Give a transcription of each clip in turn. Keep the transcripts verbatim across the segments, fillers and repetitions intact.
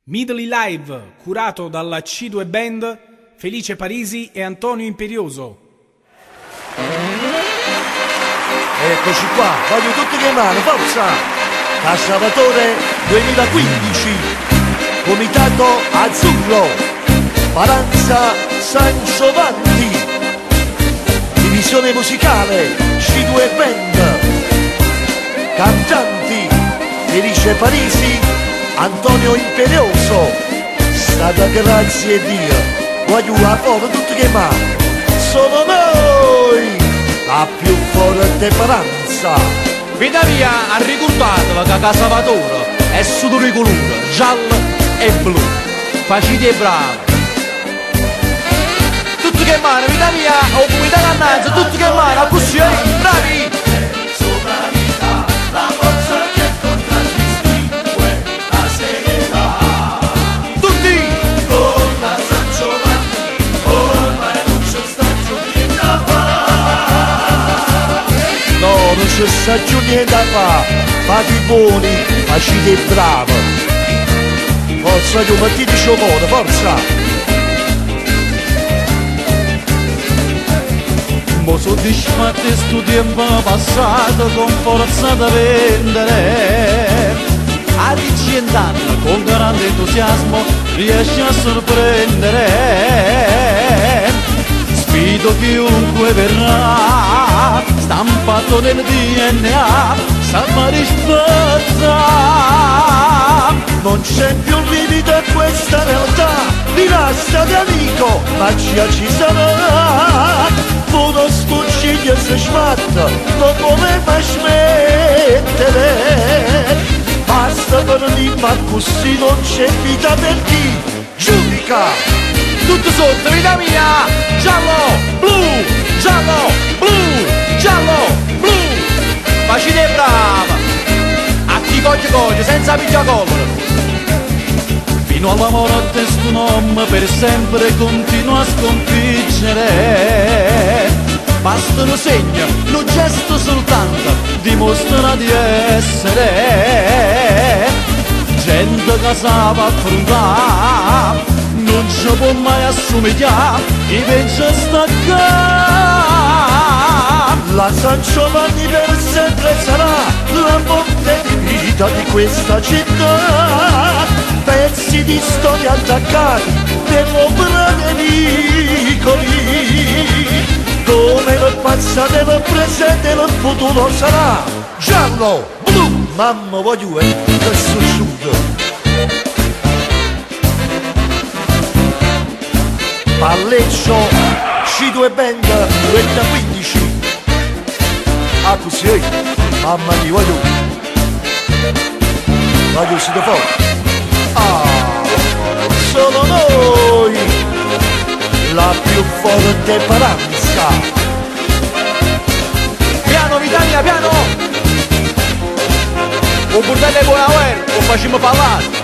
Midley Live, curato dalla C due Band, Felice Parisi e Antonio Imperioso. Eccoci qua, voglio tutti che mano, forza! Casalvatore duemilaquindici, Comitato Azzurro, Paranza San Giovanni, divisione musicale C due Band, cantanti Felice Parisi, Antonio Imperioso. Stata grazie a Dio, voglio a fuoco tutti che mano, sono noi la più forte Paranza. Vita mia, ha ricordato che Casalvatore è su due colore, giallo e blu, facili e bravi. Tutti che mano, vita mia, o comunità cannanza, tutti che mano, così, bravi! Non c'è sta più niente da fare, fate i buoni, facite i bravi. Forza io mettete il modo, forza! Mo soddisfatti sto tempo passato con forza da vendere. A diciotto anni con grande entusiasmo riesci a sorprendere. Sfido chiunque verrà, stampato nel D N A, salva risposta. Non c'è più limite a questa realtà, rilassati amico, magia ci sarà. Uno sfuggiglia se smatta, non come mai smettere. Basta per dire ma così non c'è vita per chi giudica. Tutto sotto, vita mia! Giallo, blu, giallo, blu, giallo, blu! Facile e brava! A chi coglie coglie, senza pigliacollo! Fino alla morte sto nome per sempre continua a sconfiggere. Basta un segno, un gesto soltanto, dimostra di essere gente che sa affrontare. Non ci può mai assomigliare, chi vence staccare. La San Giovanni per sempre sarà la fonte di vita di questa città. Pezzi di storia attaccati nell'opera dei vicoli. Come il passato, il presente e il futuro sarà giallo, blu. Mamma voglio eh, che succiuto. Palleccio C due Band duemilaquindici. Ah così, mamma mia, voglio voglio si da fuori. Ah, sono noi la più forte Paranza. Piano Vitania, piano! Un burdello buona guerra, lo facciamo parlare.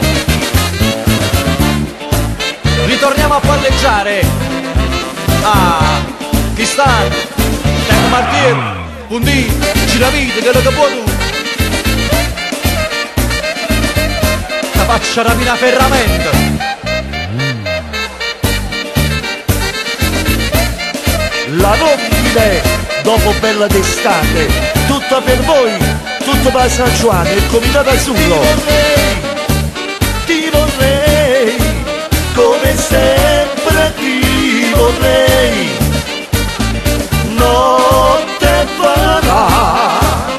Ritorniamo a palleggiare. Ah, chi sta? Tempo Martiero, Puntì, Giravite, quello che può tu. La faccia rapina ferramenta. La rondine dopo bella d'estate, tutta per voi, tutto per San Giovanni, il Comitato Azzurro. Ti vorrei, come sempre ti vorrei, notte farà,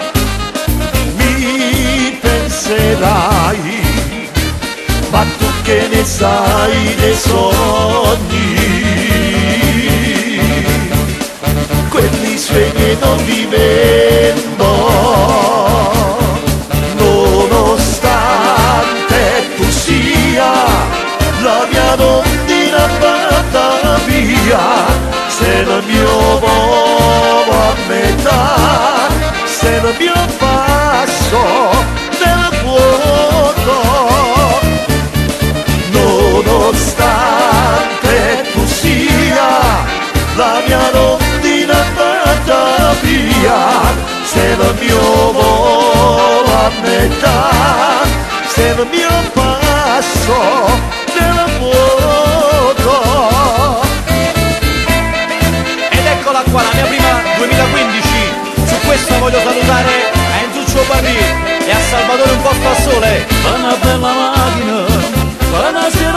mi penserai, ma tu che ne sai dei sogni, quelli suoi che non vivendo, nonostante tu sia la mia rondina fatta via, sei il mio volo a metà, sei il mio passo nel vuoto, nonostante tu sia la mia rondina fatta via, sei il mio volo a metà, sei il mio passo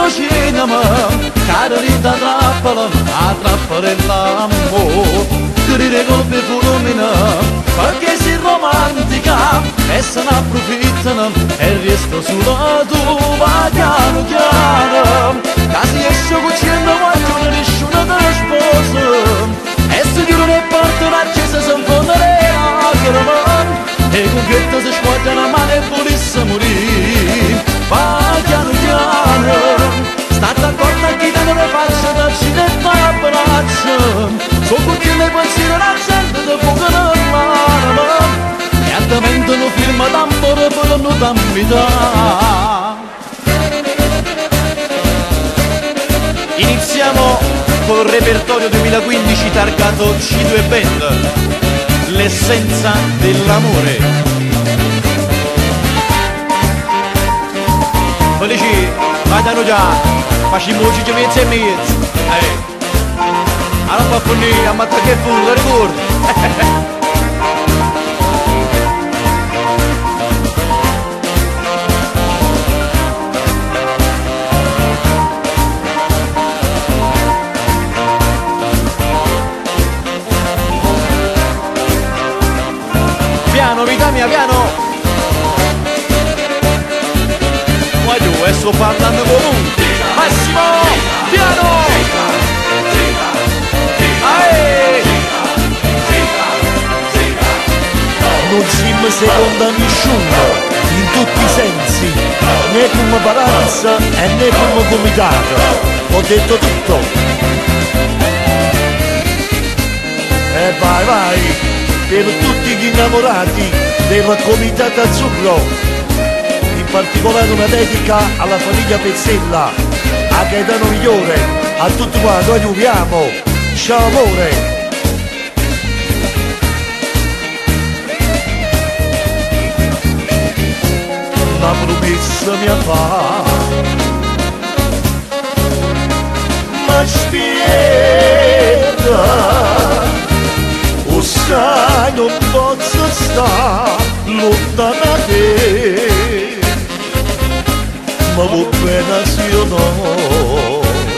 cinema, carita trappola, a trappola l'amore. Gride colpi fulmina, perché si romantica e se ne approfittano e resto sulla tua piano piano. Casi esce cucina quando nessuno te lo sposa e se chiudono le porte l'accesa si infonda le lacrime e con che si scuote la mano e volesse morire. Va piano piano, state accorta che te ne faccia da cinema e abbraccia. So tutti le pensieri la gente ti fuoco nell'anima e attivamente non firma tamburo per non t'ambita. Iniziamo col repertorio duemilaquindici targato C due Band, l'essenza dell'amore. Felici, vadano già, facciamo ci mezzo e mezzo. Eh. Allora va finire, a matta che fu, lo ricordo. Piano, vita mia, piano. Ma io e sto parlando comunque. Massimo, piano. Non siamo secondo a nessuno, in tutti i sensi, né come balanza e né come comitato. Ho detto tutto. E vai, vai, per tutti gli innamorati del comitato Azzurro, in particolare una dedica alla famiglia Pezzella, a Gaetano Migliore, a tutti quanti, aiutiamo. Ciao amore. Una promessa mia fa, ma spiega, o sai non posso stare lontana da te, ma va bene se io no.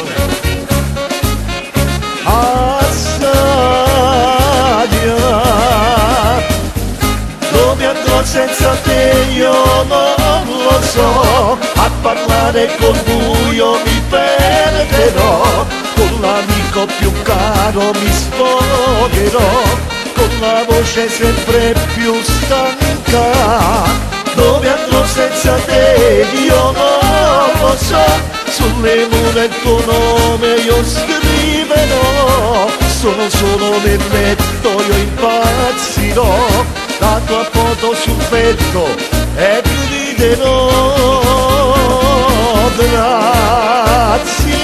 Dove andrò senza te io non lo so, a parlare col buio mi perderò, con l'amico più caro mi sfogherò, con la voce sempre più stanca. Dove andrò senza te io non lo so, sulle mura il tuo nome io scriverò, sono solo nel letto io impazzirò, la tua foto sul petto e griderò grazie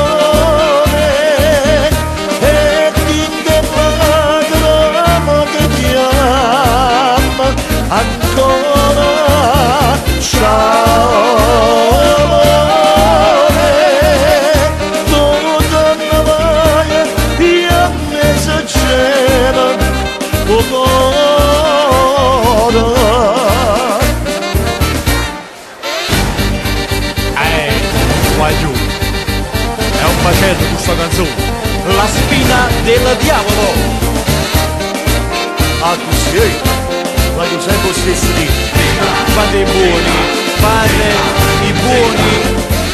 amore e ti lacrima che ti ama ancora. Ciao amore, tu torna mai e a me esagera Eh, qua giù è un macello questa canzone, la spina del diavolo. Ah, tu sei, ma io sempre stesso lì. Fate i buoni, fate i buoni.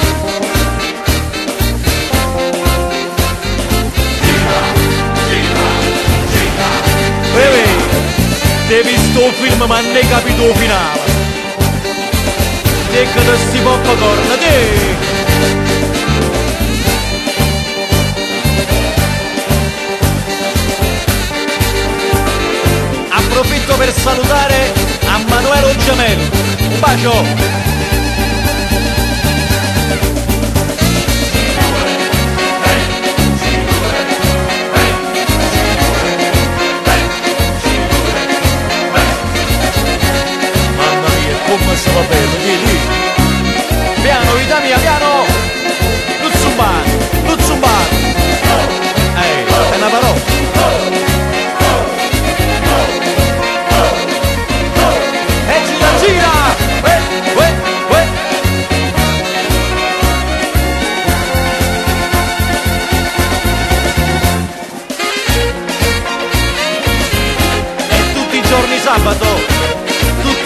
Bebe, hai visto il film ma non hai capito il finale. Te che ti sti popcorn, te. Approfitto per salutare a Manuelo Giamello. Un bacio! Come se va bene, lì lì. Piano, vita mia, piano! Non zumbare, non zumbare! Ehi, è una parola! E gira, gira! Eh,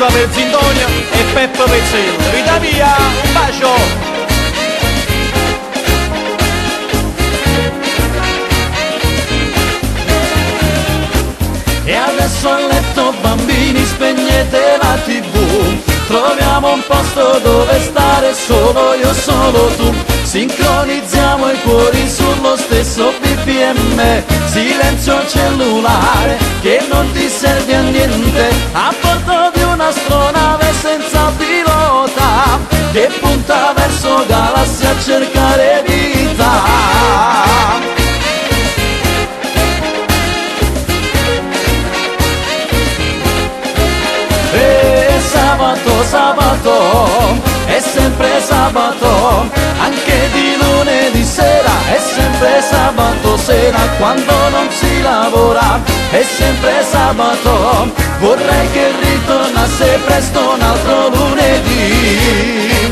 per Zindonia e Peppa Pezzella. Vita mia, un bacio! E adesso a letto bambini spegnete la tivù, troviamo un posto dove stare solo io, solo tu. Sincronizziamo i cuori sullo stesso B P M, silenzio cellulare che non ti serve a niente, a bordo di un'astronave senza pilota che punta verso galassie a cercare vita. Sabato, sabato, è sempre sabato, anche di lunedì sera, è sempre sabato sera, quando non si lavora, è sempre sabato, vorrei che ritornasse presto un altro lunedì.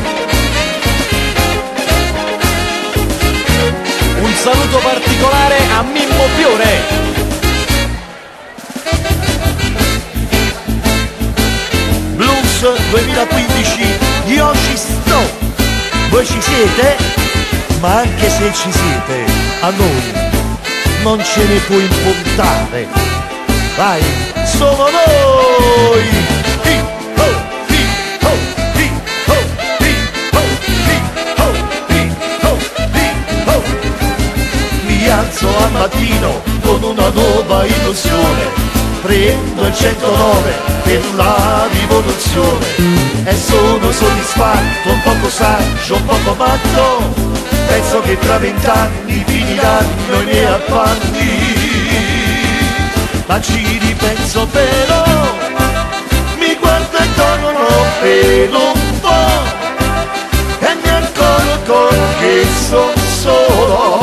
Un saluto particolare a Mimmo Fiore. duemilaquindici, io ci sto, voi ci siete? Ma anche se ci siete, a noi non ce ne può importare. Vai, solo noi! Hi, ho, hi, ho, hi, ho, hi, ho, hi, ho, hi, ho, hi, ho. Mi alzo al mattino con una nuova illusione, prendo il centonove per la rivoluzione e sono soddisfatto, un poco saggio, un poco matto, penso che tra vent'anni finiranno i miei affanni, ma ci ripenso però, mi guardo intorno per un po' e mi accorgo che sono solo,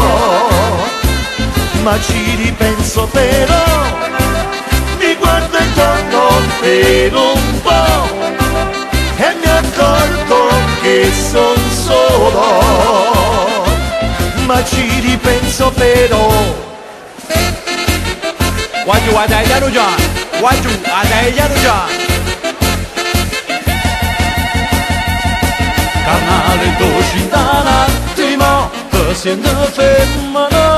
ma ci ripenso però, mi guardo intorno per un po' e mi accorgo che son solo, ma ci ripenso però. Waju ada janu jan, waju ada janu jan. Canale doci da un attimo, ti sento femmina.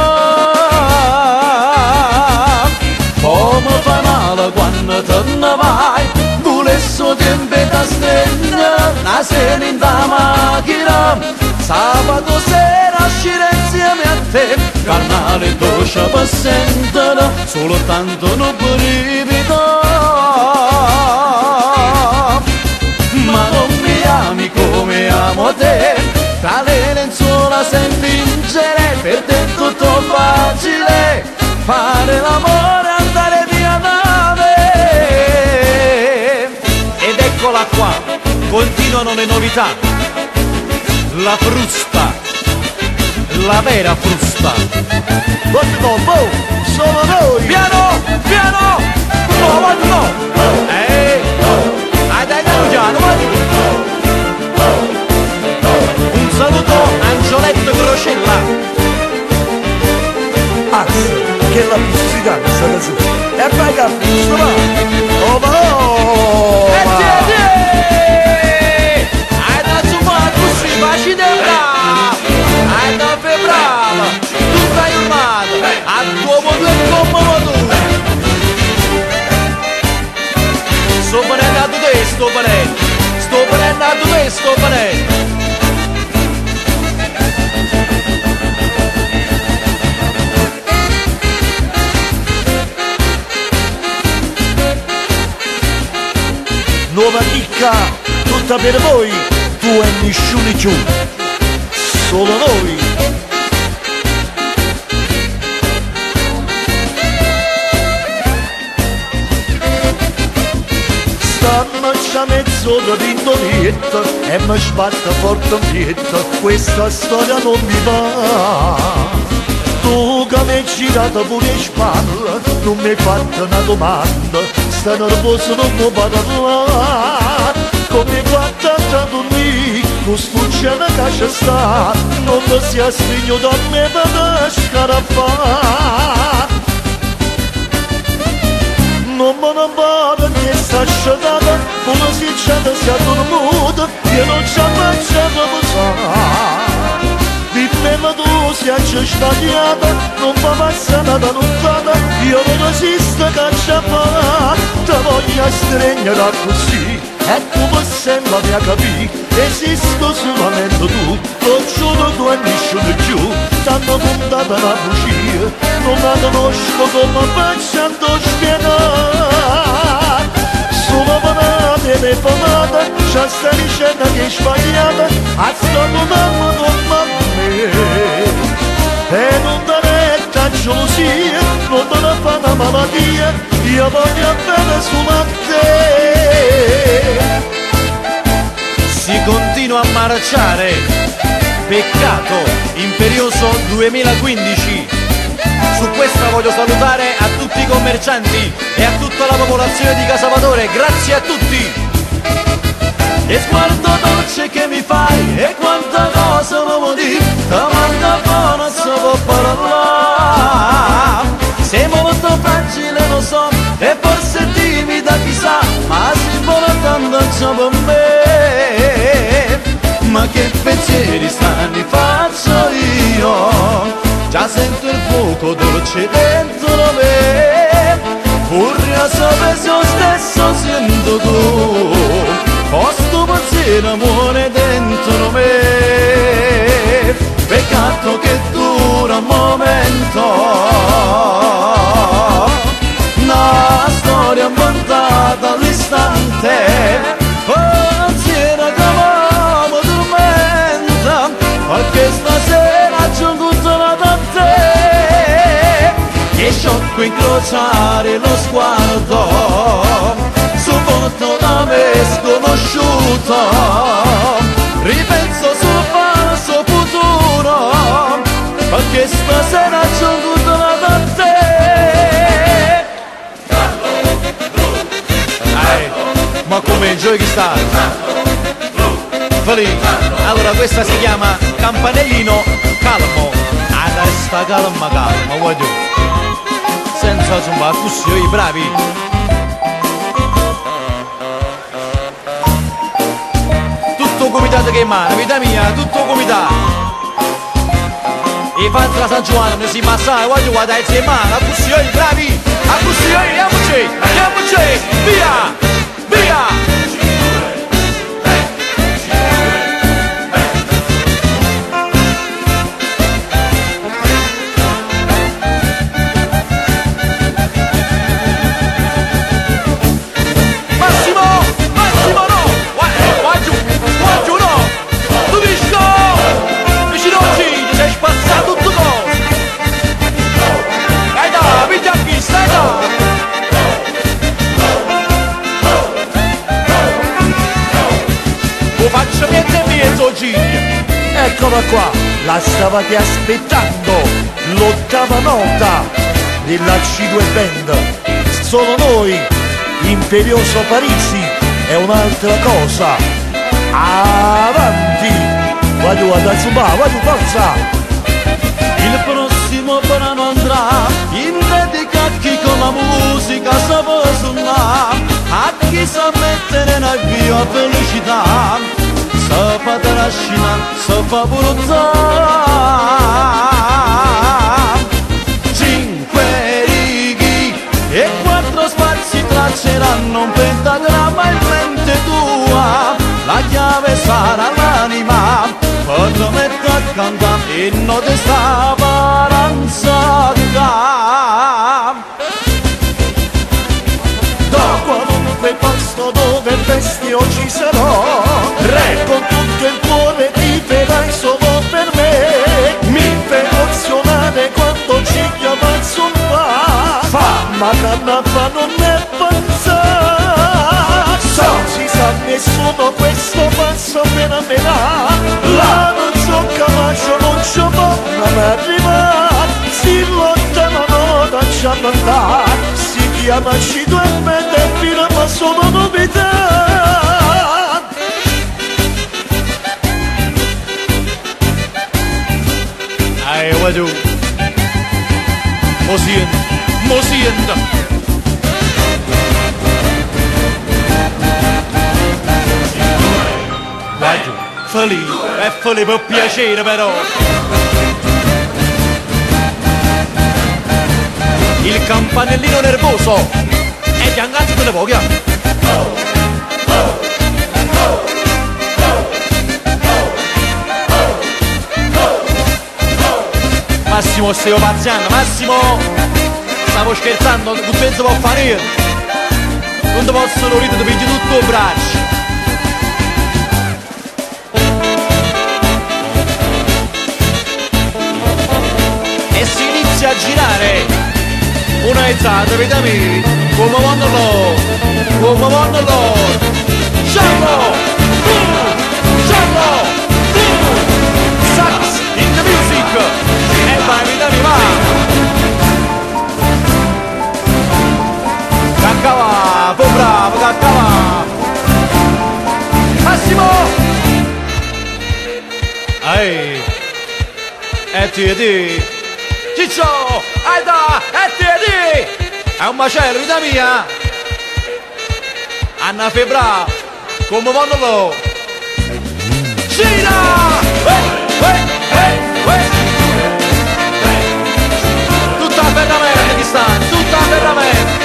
Come fa male quando te ne vai, volessi tempo da stella, una sera in da macchina, sabato sera uscire insieme a te, canale dolce per sentire, soltanto non brivido, ma non mi ami come amo te, tra le lenzuola senti vincere, per te è tutto facile, fare l'amore, andare via nave. Ed eccola qua, continuano le novità, la frusta, la vera frusta. Buongiorno, boh, sono noi. Piano, piano, no, ma no. Eh, dai, dai, dai, Giano, un saluto a Angioletto Crocella. Anzi, che la pubblicità sta così. E vai a frusta, va. Oh, ma oh! E tieni! Hai da sumare così, facci da brava! Hai da fe brava! Tu stai armato! A tuo modo e come modo! Sto venendo te, sto venendo! Sto venendo te, sto venendo! Nuova chicca, tutta per voi, tu e nessuno più, solo noi. Stanotte a mezzo da pintolietta e mi sbatte forte un pietto, questa storia non mi va. Tu che mi hai girato pure in spalla, non mi hai fatto una domanda, sta nervoso non mi parlare, come quattro a dormire, non succede che c'è sta, non ti sia stigno da me per scarafare. non me ne vado che sta asciugata, come si c'è si è dormuta, io non ci faccio posare. Dimmi ma tu sei sbagliata, non mi passa una nottata, io non esisto che ci fa, ti voglio stringere così, e come sembra mi capì, esisto solamente tu, lo giuro tu e nessuno più, t'hanno puntata una bugia, non la conosco come facendo spiegare, solo panate e pomate, c'è sta ricetta che è sbagliata, a sto mamma non mamma. E non da retta gelosia, non te ne fa una malattia, io voglio bene solo a te. Si continua a marciare, peccato imperioso duemilaquindici. Su questa voglio salutare a tutti i commercianti e a tutta la popolazione di Casavatore, grazie a tutti. E sguardo dolce che mi fai, e quanta cosa mi dire, ti manda buona se può parlare. Sei molto fragile lo so, e forse timida chissà, ma si vuole tanto per me. Ma che pensieri strani faccio io, già sento il fuoco dolce dentro me, furioso per se stesso sento tu. Posto pensiero amore dentro me, peccato che dura un momento, una storia montata all'istante, pensiero che mi tormenta, perché stasera c'ho tutta la tante, che sciocco incrociare lo sguardo, su volto da me sconosciuto, ripenso sul falso futuro, perché stasera c'ho tutta la tante. Dai, ma come giochi sta? Felice. Allora questa si chiama Campanellino Calmo. Ah, sta calma calma, voglio. Senza zumba, così, i bravi. Comitato che mano, vita mia, tutto comitato. E fanno San Giovanni, si massa, voglio guardare insieme, a così, bravi, a così, andiamoci, andiamoci, via, via. Eccola qua, la stavate aspettando, l'ottava nota della C due Band. Solo noi, Imperioso Parisi, è un'altra cosa. Avanti, vado ad Azubà, vado forza. Il prossimo brano andrà in dedica a chi con la musica sa può suonare, a chi sa mettere in avvio a felicità, sa fa trascina, sa fa bruciare. Cinque righe e quattro spazi tracceranno un pentagramma in mente tua, la chiave sarà l'anima, poi ti metto a cantare in note sta paranzata. Da qualunque posto dove festi oggi sarò, re con tutto il cuore ti vedrai solo per me. Mi fai emozionare quando ci chiama il zumba, ma canapa non è pensare. So, si sa nessuno questo passa appena me l'ha, là non so capace, non ci posso arrivare, si lotta la nota ci ha mandato, si chiama C due Band e fino ma sono novità. Ai, vado. Mo siento, mo siento. messaggio. Felipe, è Felipe per piacere però. Il campanellino nervoso e gli angazzi delle voglie. Massimo stiamo pazziando, Massimo stavo scherzando, non penso può fare io. Non ti posso ridere, ti piglio tutto il braccio. E si inizia a girare una ezzata, vedami, come vanno loro, come vanno loro. Giallo, blu, giallo, blu, sax in the music. E vai, vedami, va. Caccava, po' bravo, caccava. Massimo. Ehi, e ti e ti. Ciccio, aida, e ti e ti. È un macello, vita mia. Anna Febra, come vanno loro? Gira! Ehi, ehi, ehi, ehi. Tutta veramente chi sta, tutta veramente.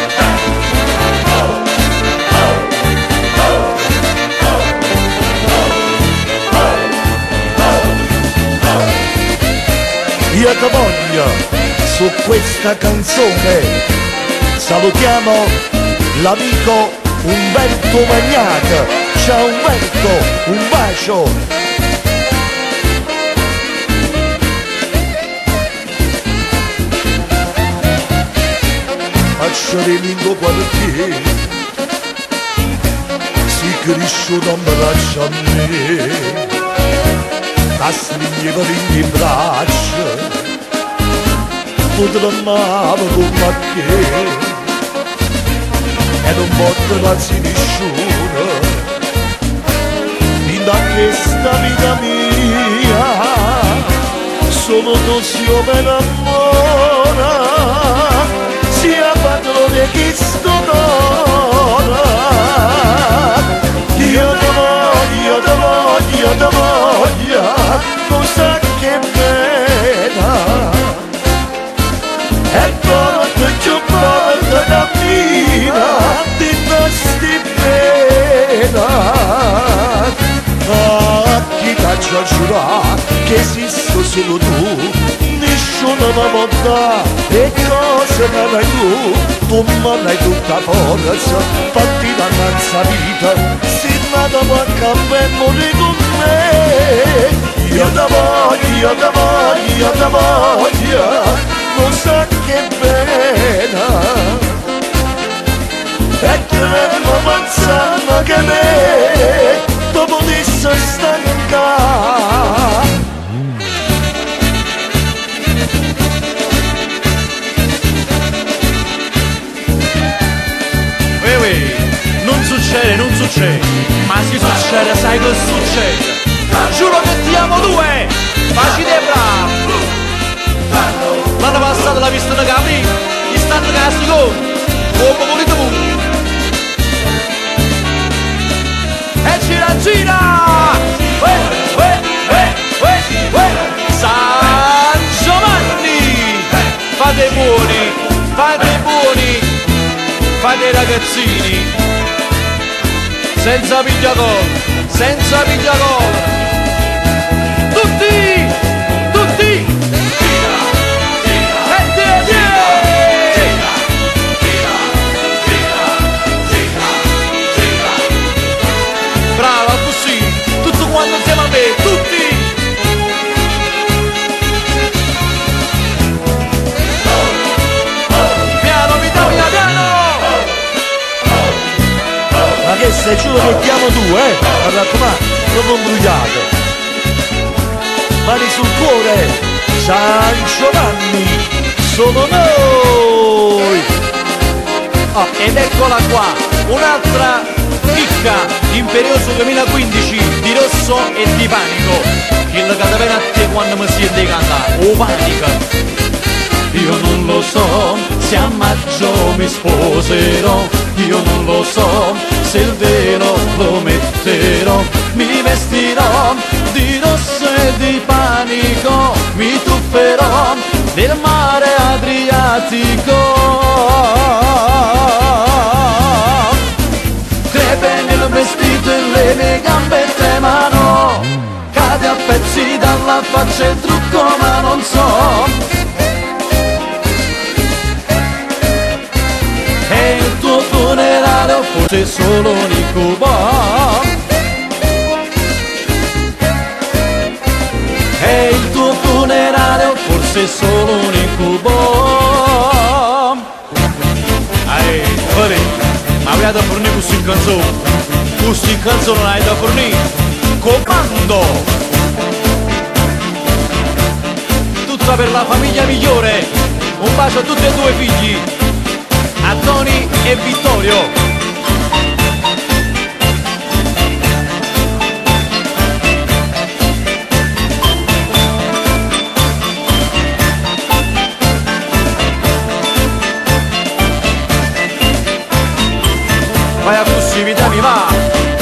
Io ti voglio su questa canzone, salutiamo l'amico Umberto Magnac. Ciao Umberto, un bacio. Faccio di lingo quartiere, si cresciuto un braccio a me. La stringeva in braccio, potremmo come te, e non posso darsi nessuno, in questa vita mia, solo tu si per amore, sia padrone che sto d'ora. Io ti voglio, io ti voglio, io ti voglio, non sa che pena, e porta giù porta cammina, di questi pena. A chi t'ha giurato che esisto solo tu, nessuno mi può dare le cose che dai tu, tu mi dai tutta forza, fatti dannanza vita, si nata manca per morire con me. Io ti voglio, io ti voglio, io ti voglio, non sa che pena, e tremo pensando che me tu potessi stancare. Ehi, non succede, non succede, ma se succede sai che succede. Giuro che ti amo due, facile bravo. L'anno passato l'ha vista da Capri, gli stanno a secondo, come volete voi. E gira gira, uè, uè, uè, uè, uè. San Giovanni, fate buoni, fate buoni, fate ragazzini, senza pigliacola, senza pigliacola. Tutti, tutti, gira, gira, e te, gira, gira, gira, gira, gira. Brava così, tutto quanto insieme a me, tutti. Piano, Vittoria, piano. Ma che sei, giuro che ti amo tu, eh? Ma raccomando, dopo un brugliato. Mani sul cuore, San Giovanni, sono noi! Oh, ed eccola qua, un'altra chicca imperioso duemilaquindici di Rosso e di Panico. Il che ti viene a te quando mi senti cantare, o Panica. Io non lo so se a maggio mi sposerò, io non lo so se il velo lo metterò, mi vestirò di rosso e di panico, mi tufferò nel mare Adriatico. Crepe nel vestito e le mie gambe tremano, cade a pezzi dalla faccia il trucco ma non so. È il tuo funerale o forse solo un incubo? È il tuo funerale o forse solo un incubo? Ehi, fuori, ma avete da fornire questi canzoni? Questi canzoni non hai da fornire? Comando! Tutta per la famiglia migliore, un bacio a tutti e due figli, a Tony e Vittorio. Vai a possibilità mi va.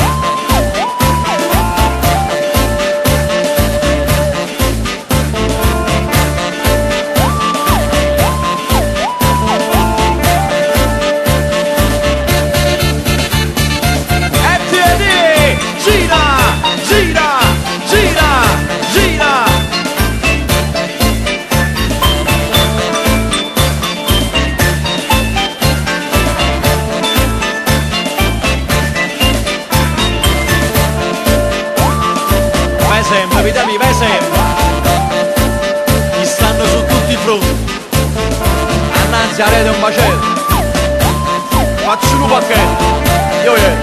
Sempre, vitami, vai sempre. Gli stanno su tutti i fronti. Annanzi a rete un bacello. Faccio un pacchetto. Io io.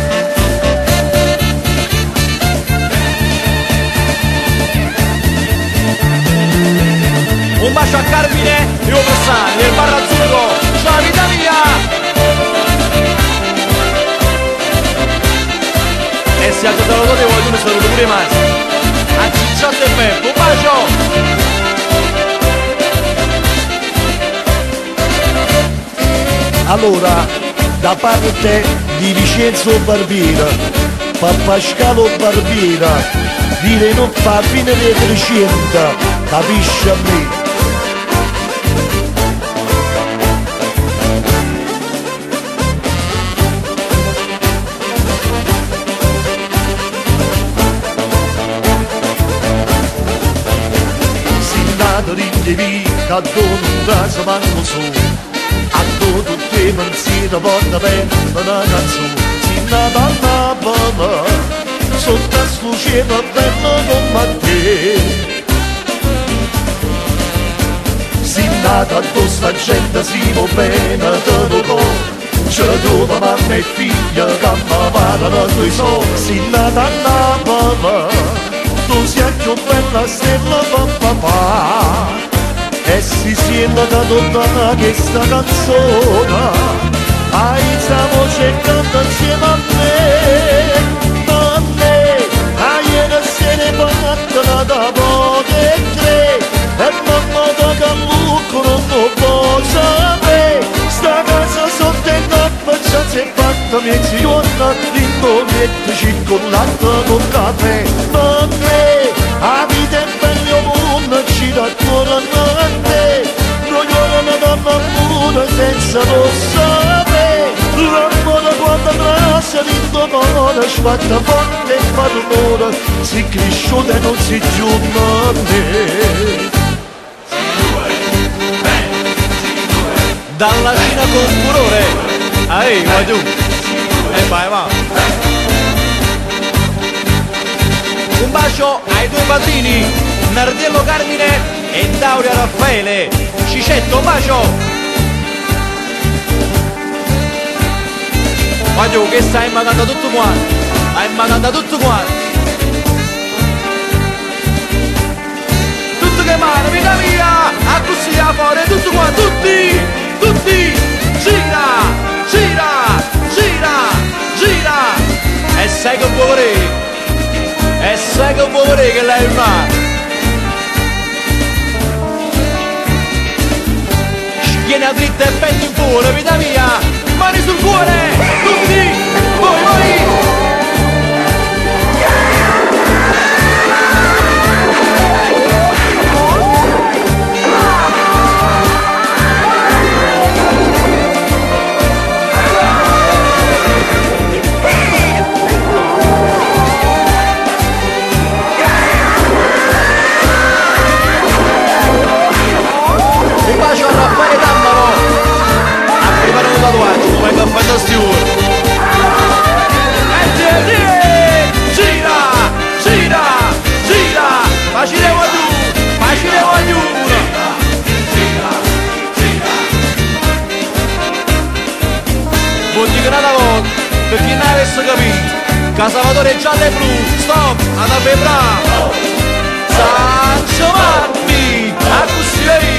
Un bacio a Carmine e un Rossani, il bar azzurro. Ciao vita mia. E se altro te lo do, voglio mi saluto pure mai. A Cicciotto e Beppo, un bacio! Allora, da parte di Vincenzo Barbera, Pappascalo Barbera, dire non fa fine delle trecento, capisci a me? A dono da savanno su, a dono tutte mansiere porta per una canzone, si nata a balla, sotto a sluceva bella come te. Si nata a questa gente si va bene te lo co, c'è dove mamma e figlia che mi parlano due soldi. Si nata a balla, tu sei più bella stella per papà. E si sienta da tutta questa canzone, ai stiamo cercando insieme a me, a me, a ieri sera partono da poche tre, e mamma da Callucco non lo può sapere, sta casa sotto il capo già si è fatta mezz'ora, l'indometto circolata con caffè, a me, a vita è bella mondo, ci dà cuore a te, noi ora da mamma senza lo sapere, l'amore quando trasa l'indomore, sfatta forte e padrone, si cresciuta e non si giunta a me. Dalla Cina con furore, ehi, vai tu, e vai, va. Un bacio ai due padrini, Nardello Carmine e Dauria Raffaele. Cicetto, un bacio. Vai tu, che stai immagando tutto quanto, hai immagando tutto quanto. Tutto che male, vita mia, a così a fuori, tutto quanto, tutti, tutti, gira, gira, gira, gira. E sai che vuoi volere? E sai che vuoi volere che lei fa? Viene a dritta e cuore, vita mia, mani sul cuore, tutti, voi, voi. Un bacio a Raffaele Tammaro, ha preparato un tatuaggio, venga a fare da steward. E gira, gira, gira, facilemo a giù, facilemo a giù. Gira, gira. Vuol dire una volta, per chi non avesse capito, che Salvatore giallo e blu, stop, ad avvebrare. San Giovanni, a così lei.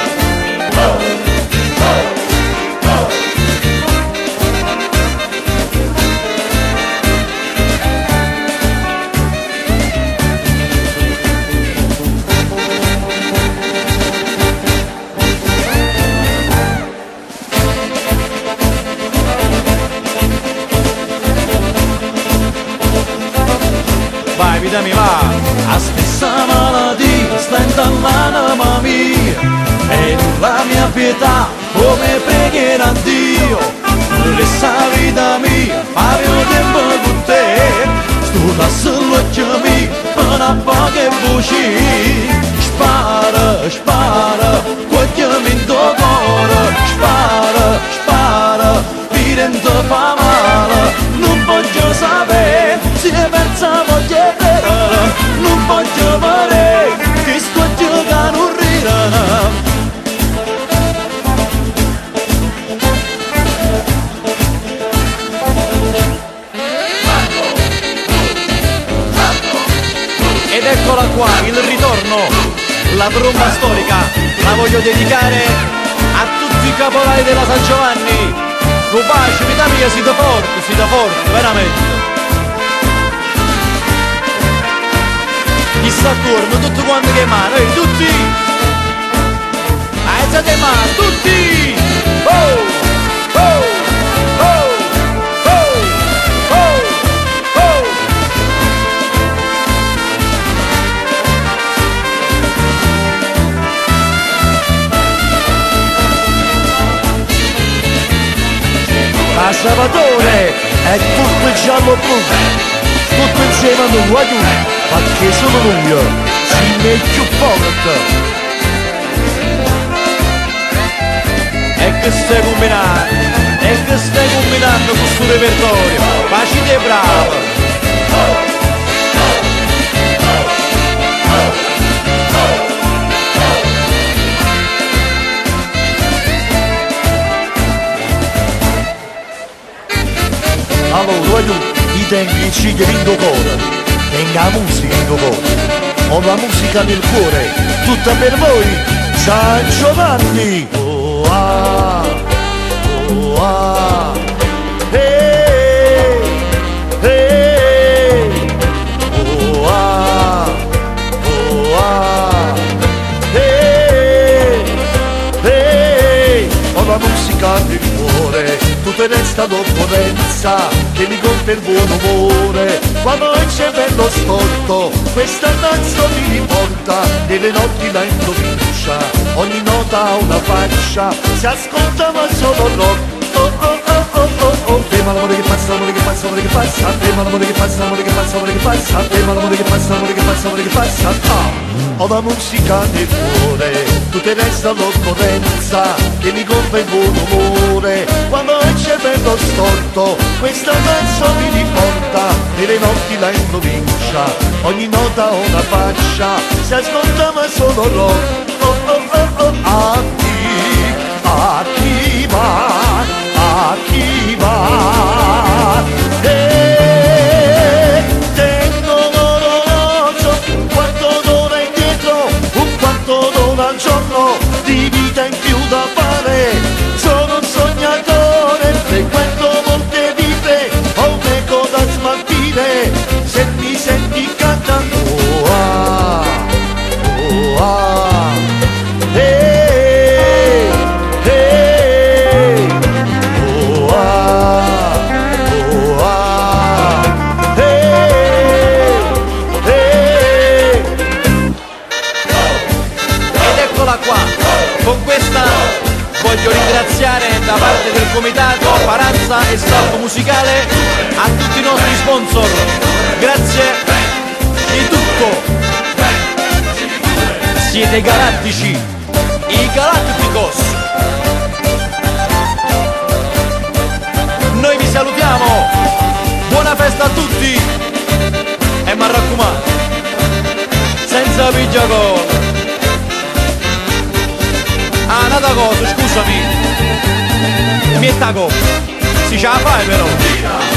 Vai, vita mia, va! La stessa malattia sta intallando mia e la mia pietà come pregherà Dio. Questa vita mia, avevo tempo con te, sto da solo chiami per una poche voci. Spara, spara, qualche minuto cuore, spara, spara, virendo fa male, non voglio sapere se è persa voglia vedere, non voglio vedere che sto giocando un rirana. Ed eccola qua, il ritorno, la tromba storica, la voglio dedicare a tutti i caporali della San Giovanni. Un bacio, vita mia, siete forti, siete forti, veramente. Chi sta attorno, tutti quanti che mano, ehi, tutti! Alzate mano, tutti! Oh! Oh! Oh! Oh! Oh! Oh! A Salvatore è tutto il giallo blu, tutto insieme a noi, aiuto, perché sono lui, si mette più forte. E che stai combinando? E che stai combinando con questo repertorio? Facile bravo! Allora, io i tempi ci rindo cuore, tenga la musica in cuore, ho la musica nel cuore, tutta per voi, San Giovanni. Oh ah, oh ah, hey, hey, oh ah, oh ah, hey, hey, ho la musica nel cuore, tutto resta d'opponenza che mi compie il buon umore. Quando il cervello storto questa danza mi riporta, nelle notti la incomincia, ogni nota ha una faccia, si ascolta ma solo rock. Oh oh oh oh oh oh, ferma l'amore che passa, l'amore che passa, l'amore che passa, ferma l'amore che passa, l'amore che passa, l'amore che passa, ferma l'amore che passa, l'amore che passa, l'amore che passa. Ah! Ho la musica nel cuore, tutto resta l'occorrenza che mi compie il buon umore. Quando il cervello storto questa danza mi riporta, nelle notti la incomincia, ogni nota ha una faccia, si ascolta ma solo rock. Oh oh oh oh, a chi, a chi va, a chi va, e tengo l'orologio, un quarto d'ora indietro, un quarto d'ora al giorno, di vita in più da fare, sono un sognatore, frequento molte vite, ho un eco da smaltire, se mi senti cantando, oh ah, oh ah, eh, qua. Con questa voglio ringraziare da parte del comitato Paranza e staff musicale a tutti i nostri sponsor. Grazie di tutto. Siete galattici, i Galacticos. Noi vi salutiamo, buona festa a tutti e mi raccomando, senza pigiacolo. Ah, un'altra cosa, scusami, mi è taco, si ce la fai però.